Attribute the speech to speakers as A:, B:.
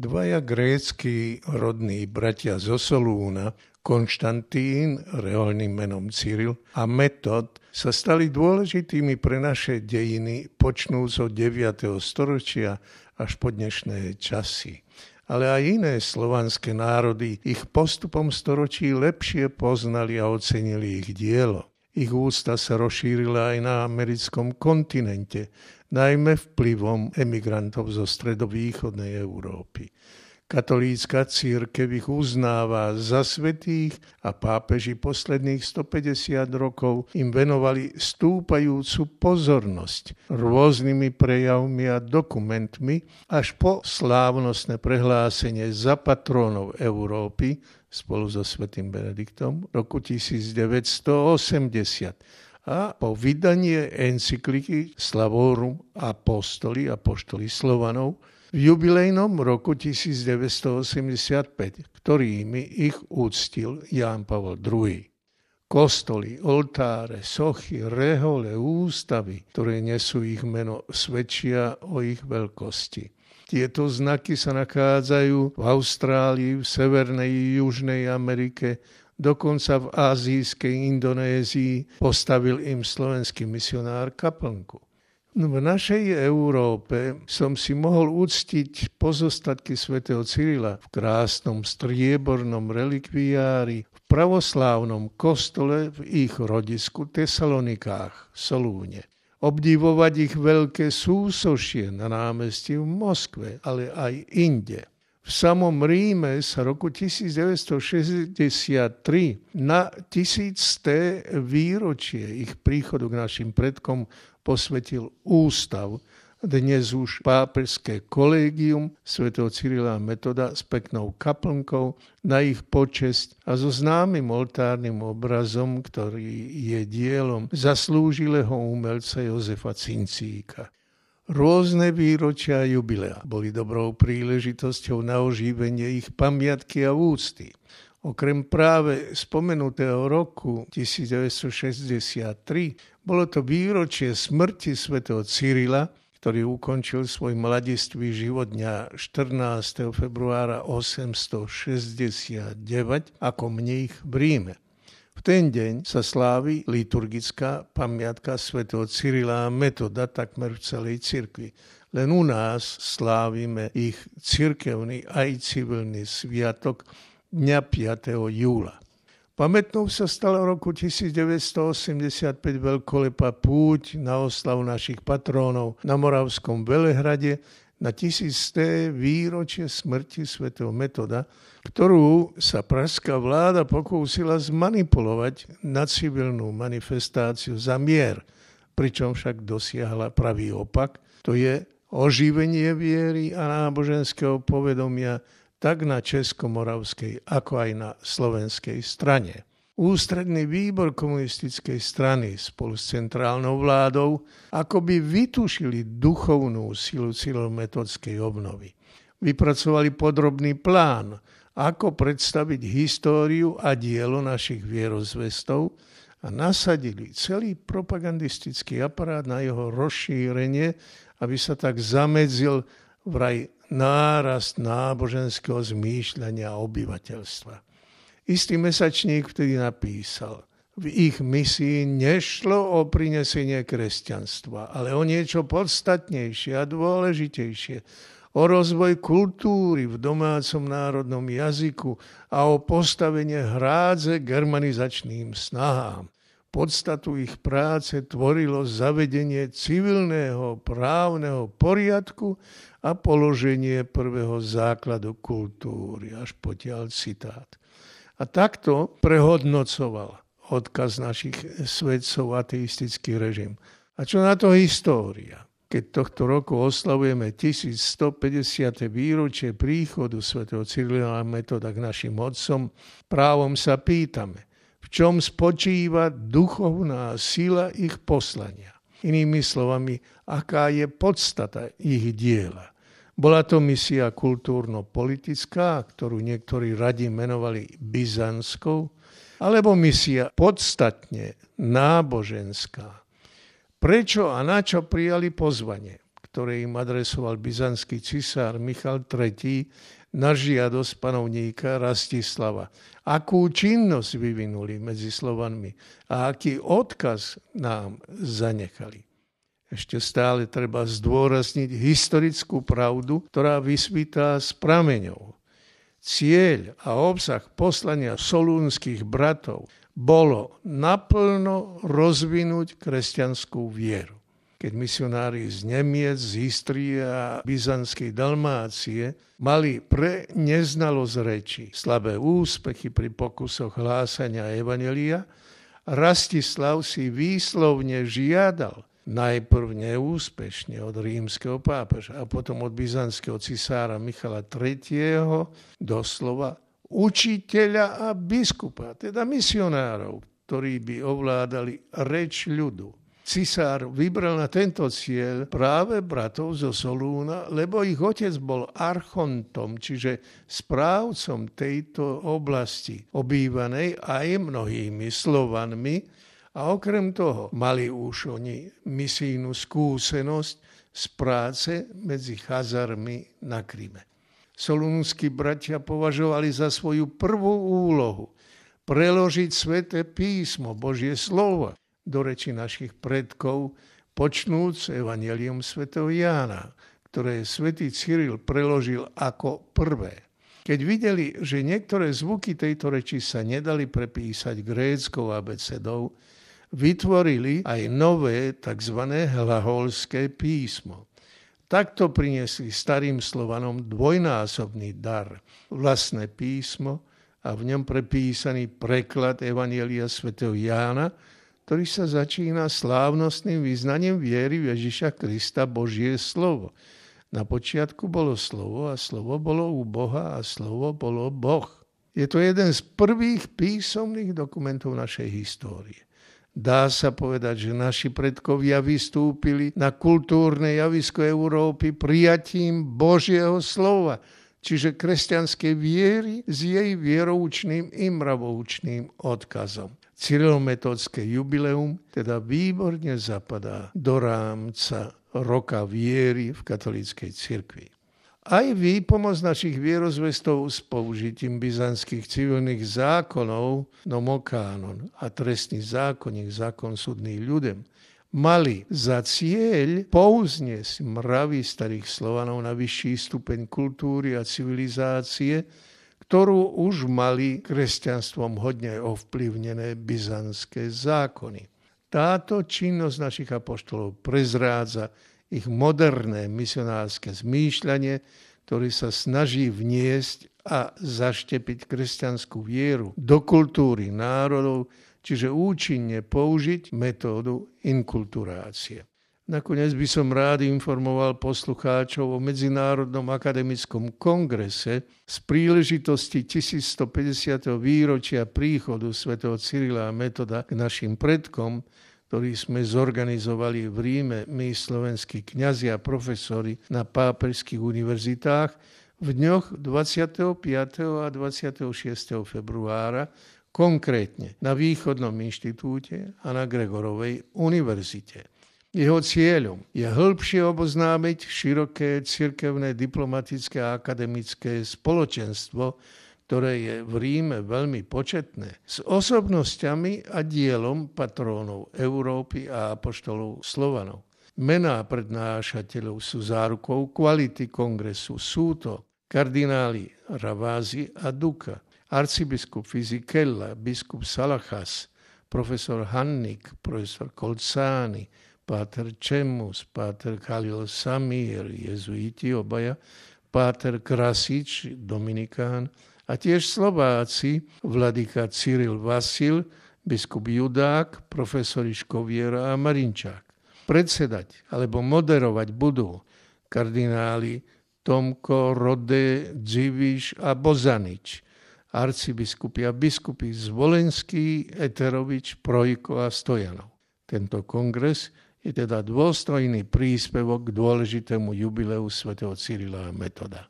A: Dvaja grécki rodní bratia zo Solúna, Konštantín, reálnym menom Cyril, a Metod, sa stali dôležitými pre naše dejiny počnúc od 9. storočia až po dnešné časy. Ale aj iné slovanské národy ich postupom storočí lepšie poznali a ocenili ich dielo. Ich úcta sa rozšírila aj na americkom kontinente, najmä vplyvom emigrantov zo stredovýchodnej Európy. Katolícka cirkev ich uznáva za svätých a pápeži posledných 150 rokov im venovali stúpajúcu pozornosť rôznymi prejavmi a dokumentmi až po slávnostné prehlásenie za patrónov Európy spolu so svätým Benediktom roku 1980 a po vydanie encykliky Slavorum Apostoli Slovanov v jubilejnom roku 1985, ktorými ich úctil Ján Pavol II. Kostoly, oltáre, sochy, rehole, ústavy, ktoré nesú ich meno, svedčia o ich veľkosti. Tieto znaky sa nachádzajú v Austrálii, v Severnej i Južnej Amerike, dokonca v azijskej Indonézii postavil im slovenský misionár kaplnku. V našej Európe som si mohol uctiť pozostatky svätého Cyrila v krásnom striebornom relikviári v pravoslávnom kostole v ich rodisku Tesalonikách, Solúne. Obdivovať ich veľké súsošie na námestí v Moskve, ale aj inde. V samom Ríme sa roku 1963 na 1000. výročie ich príchodu k našim predkom posvetil ústav, dnes už pápežské kolégium svätého Cyrila a Metoda s peknou kaplnkou na ich počesť a so známym oltárnym obrazom, ktorý je dielom zaslúžilého umelca Jozefa Cincíka. Rôzne výročia a jubilea boli dobrou príležitosťou na oživenie ich pamiatky a úcty. Okrem práve spomenutého roku 1963 bolo to výročie smrti svätého Cyrila, ktorý ukončil svoj mladistvý život dňa 14. februára 869 ako mních v Ríme. V ten deň sa slávi liturgická pamiatka svätého Cyrila a Metoda takmer v celej cirkvi. Len u nás slávime ich cirkevný aj civilný sviatok dňa 5. júla. Pamätnou sa stala v roku 1985 veľkolepá púť na oslavu našich patrónov na Moravskom Velehrade na 1000. výročie smrti svätého Metoda, ktorú sa pražská vláda pokúsila zmanipulovať na civilnú manifestáciu za mier, pričom však dosiahla pravý opak, to je oživenie viery a náboženského povedomia tak na česko-moravskej, ako aj na slovenskej strane. Ústredný výbor komunistickej strany spolu s centrálnou vládou akoby vytušili duchovnú silu cyrilometodskej obnovy. Vypracovali podrobný plán, ako predstaviť históriu a dielo našich vierozvestov a nasadili celý propagandistický aparát na jeho rozšírenie, aby sa tak zamedzil vraj nárast náboženského zmýšľania obyvateľstva. Istý mesačník vtedy napísal, v ich misii nešlo o prinesenie kresťanstva, ale o niečo podstatnejšie a dôležitejšie, o rozvoj kultúry v domácom národnom jazyku a o postavenie hrádze germanizačným snahám. Podstatu ich práce tvorilo zavedenie civilného právneho poriadku a položenie prvého základu kultúry. Až potiaľ citát. A takto prehodnocoval odkaz našich svedcov ateistický režim. A čo na to história? Keď tohto roku oslavujeme 1150. výročie príchodu svätého Cyrila a Metoda k našim otcom, právom sa pýtame, v čom spočíva duchovná sila ich poslania. Inými slovami, aká je podstata ich diela. Bola to misia kultúrno-politická, ktorú niektorí radi menovali byzantskou, alebo misia podstatne náboženská. Prečo a na čo prijali pozvanie, ktoré im adresoval byzantský cisár Michal III. Na žiadosť panovníka Rastislava. Akú činnosť vyvinuli medzi Slovanmi a aký odkaz nám zanechali. Ešte stále treba zdôrazniť historickú pravdu, ktorá vysvitá z prameňov. Cieľ a obsah poslania solúnskych bratov bolo naplno rozvinúť kresťanskú vieru. Keď misionári z Nemiec, z Istrie a byzantskej Dalmácie mali pre neznalosť reči slabé úspechy pri pokusoch hlásania evanjelia, Rastislav si výslovne žiadal najprv neúspešne od rímskeho pápeža a potom od byzantského cisára Michala III. Doslova učiteľa a biskupa, teda misionárov, ktorí by ovládali reč ľudu. Cisár vybral na tento cieľ práve bratov zo Solúna, lebo ich otec bol archontom, čiže správcom tejto oblasti, obývanej aj mnohými Slovanmi, a okrem toho mali už oni misijnú skúsenosť z práce medzi Chazarmi na Kryme. Solúnski bratia považovali za svoju prvú úlohu preložiť sväté písmo, Božie slovo, do reči našich predkov, počnúc evanjeliom svätého Jána, ktoré svätý Cyril preložil ako prvé. Keď videli, že niektoré zvuky tejto reči sa nedali prepísať gréckou abecedou, vytvorili aj nové tzv. Hlaholské písmo. Takto priniesli starým Slovanom dvojnásobný dar, vlastné písmo a v ňom prepísaný preklad evanjelia svätého Jána, ktorý sa začína slávnostným vyznaním viery v Ježiša Krista, Božie slovo. Na počiatku bolo slovo a slovo bolo u Boha a slovo bolo Boh. Je to jeden z prvých písomných dokumentov našej histórie. Dá sa povedať, že naši predkovia vystúpili na kultúrne javisko Európy prijatím Božieho slova, čiže kresťanskej viery s jej vieroučným i mravoučným odkazom. Cyrilometodské jubileum teda výborne zapadá do rámca roka viery v katolíckej cirkvi. Aj výpomoc našich vierozvestov s použitím byzantských civilných zákonov, nomokánon a trestný zákonník, zákon súdny ľudem, mali za cieľ povzniesť mravy starých Slovanov na vyšší stupeň kultúry a civilizácie, ktorú už mali kresťanstvom hodne ovplyvnené byzantské zákony. Táto činnosť našich apoštolov prezrádza ich moderné misionárske zmýšľanie, ktoré sa snaží vniesť a zaštepiť kresťanskú vieru do kultúry národov, čiže účinne použiť metódu inkulturácie. Nakoniec by som rád informoval poslucháčov o Medzinárodnom akademickom kongrese z príležitosti 1150. výročia príchodu svätého Cyrila a Metoda k našim predkom, ktorý sme zorganizovali v Ríme my, slovenskí kňazi a profesori na pápežských univerzitách v dňoch 25. a 26. februára, konkrétne na Východnom inštitúte a na Gregorovej univerzite. Jeho cieľom je hĺbšie oboznámiť široké cirkevné, diplomatické a akademické spoločenstvo, ktoré je v Ríme veľmi početné, s osobnosťami a dielom patrónov Európy a apoštolov Slovanov. Mená prednášateľov sú zárukou kvality kongresu. Sú to kardináli Ravasi a Duka, arcibiskup Fisichella, biskup Salachas, profesor Hannik, profesor Colzani, páter Čemus, páter Khalil Samir, jezuiti obaja, páter Krasič, dominikán, a tiež Slováci, vladyka Cyril Vasil, biskup Judák, profesori Škoviera a Marinčák. Predsedať alebo moderovať budú kardináli Tomko, Rode, Dziviš a Bozanič, arcibiskupy a biskupy Zvolenský, Eterovič, Projko a Stojanov. Tento kongres je teda dôstojný príspevok k dôležitému jubileu svätého Cyrila a Metoda.